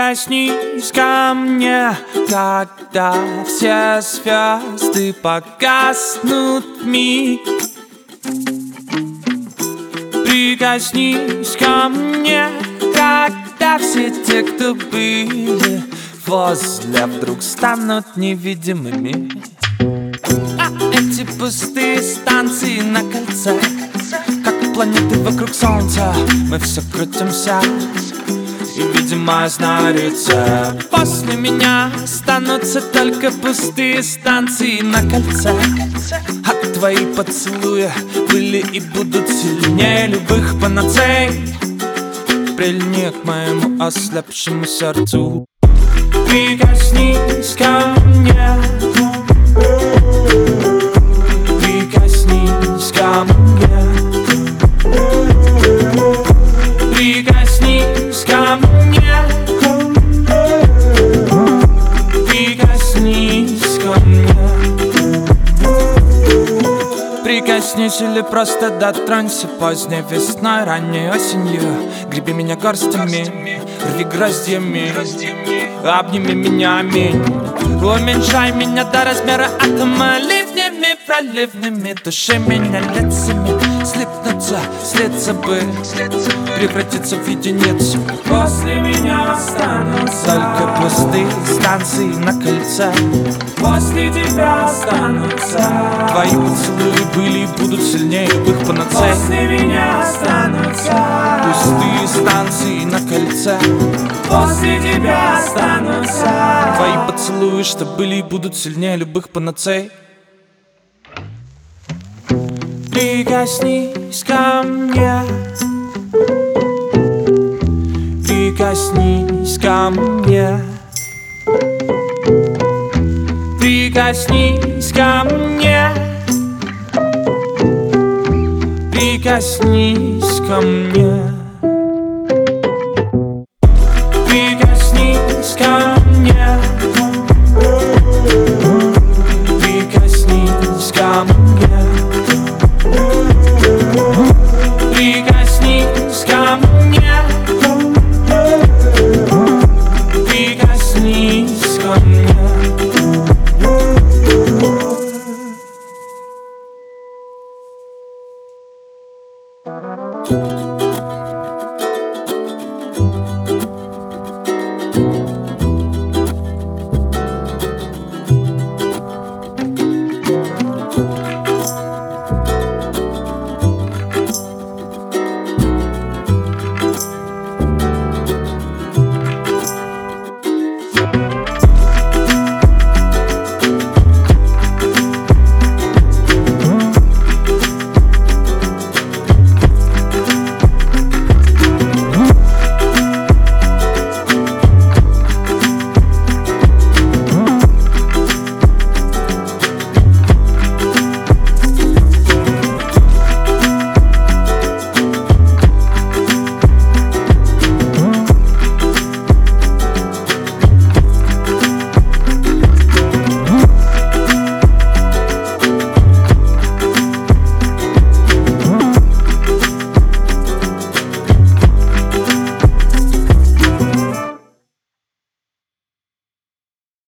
Прикоснись ко мне, когда все звезды погаснут вмиг. Прикоснись ко мне, когда все те, кто были возле, вдруг станут невидимыми. А эти пустые станции на кольце, как планеты вокруг Солнца, мы все крутимся. И, видимо, я знаю рецепт. После меня останутся только пустые станции на кольце. А твои поцелуи были и будут сильнее любых панацей. Прильни к моему ослепшему сердцу. Прикоснись ко мне, прикоснись ко мне, прикоснись ко мне, прикоснись ко мне. Прикоснись или просто дотронься поздней весной, ранней осенью. Греби меня горстями, рви гроздьями, обними меня, аминь. Уменьшай меня до размера атома ливнями проливными. Души меня лицами, слипнуться, слиться бы, превратиться в единицу. После меня останутся только пустые станции на кольце. После тебя останутся твои поцелуи были и будут сильнее любых панацей. После меня останутся пустые станции на кольце. После тебя останутся твои поцелуи, что были и будут сильнее любых панацей. Прикоснись ко мне, прикоснись ко мне, прикоснись ко мне, прикоснись ко мне. Прикоснись ко мне, прикоснись ко мне, прикоснись ко мне, прикоснись ко мне.